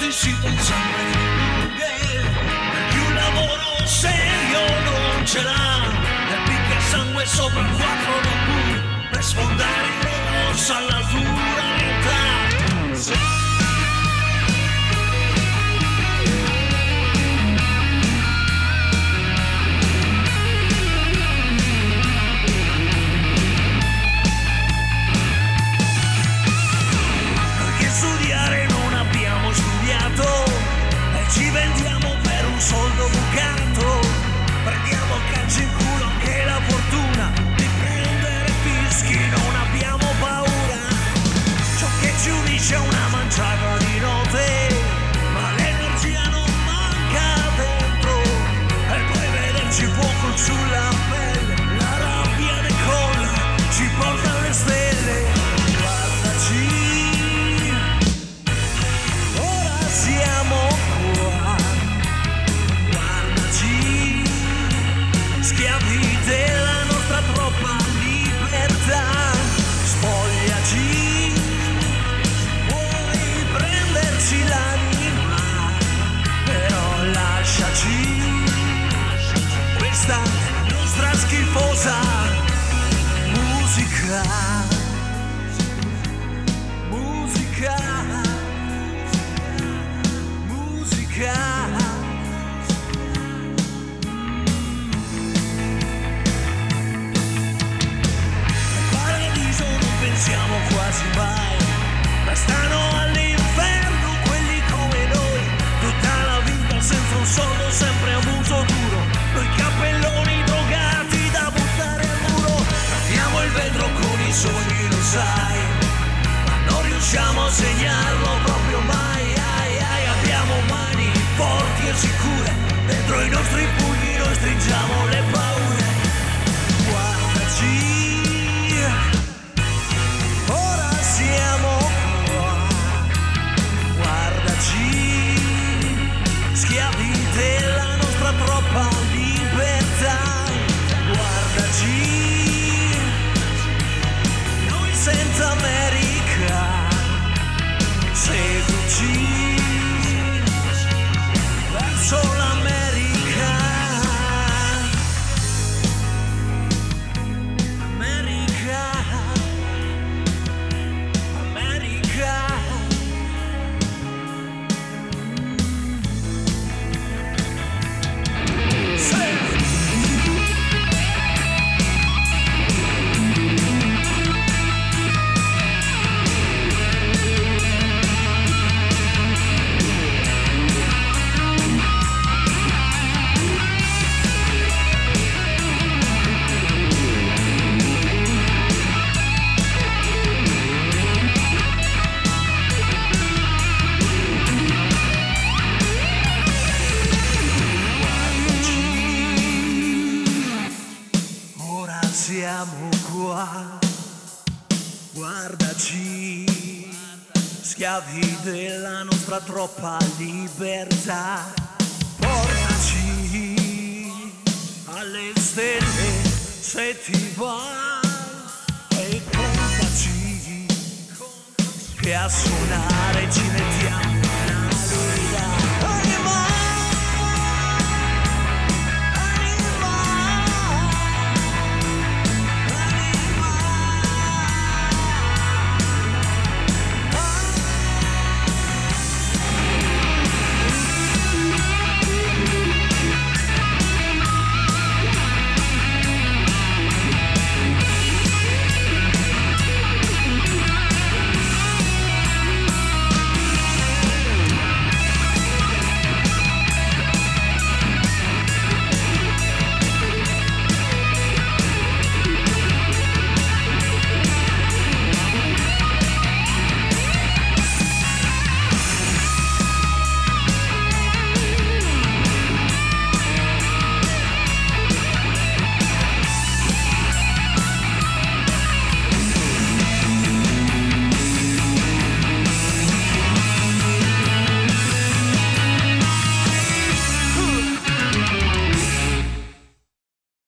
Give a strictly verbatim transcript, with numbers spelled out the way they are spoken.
si pensa mai perché un lavoro serio non ce l'ha e picchia sangue sopra il quattro da cui per sfondare in rossa alla dura realtà. Se- Studiare non abbiamo studiato e ci vendiamo per un soldo bucato. Prendiamo a calci in culo anche la fortuna di prendere fischi, non abbiamo paura. Ciò che ci unisce è una manciata di note, ma l'energia non manca dentro e poi vederci fuoco sulla pelle. La rabbia decolla, ci porta alle stelle. Guardaci, siamo qua, guardaci, schiavi della nostra troppa libertà. Spogliaci, puoi prenderci l'anima, però lasciaci questa nostra schifosa musica, musica. Paradiso non pensiamo quasi mai, restano all'inferno quelli come noi, tutta la vita senza un soldo, sempre abuso duro, noi cappelloni drogati da buttare al muro. Trattiamo il vetro con i sogni, lo sai, ma non riusciamo a segnarlo proprio mai. Abbiamo mani forti e sicure, dentro i nostri pugni noi stringiamo le paure. Guardaci, ora siamo qua, guardaci, schiavi della nostra troppa libertà. Guardaci, noi senza America, seguici verso l'America, America, America. Sì. Siamo qua, guardaci, schiavi della nostra troppa libertà. Portaci alle stelle se ti va e contaci che a suonare ci mettiamo.